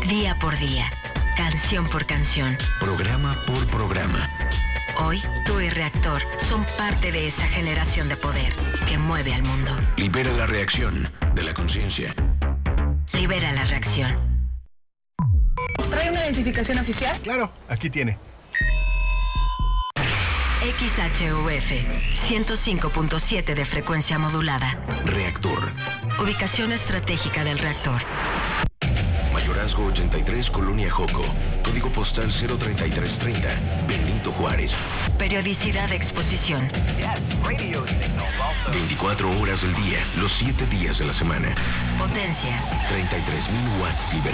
Día por día, canción por canción, programa por programa. Hoy, tú y Reactor son parte de esa generación de poder que mueve al mundo. Libera la reacción de la conciencia. Libera la reacción. ¿Trae una identificación oficial? Claro, aquí tiene. XHUF 105.7 de frecuencia modulada. Reactor. Ubicación estratégica del reactor. Mayorazgo 83, Colonia Joco. Código postal 03330, Benito Juárez. Periodicidad de exposición. 24 horas del día, los 7 días de la semana. Potencia. 33,000 watts liberados.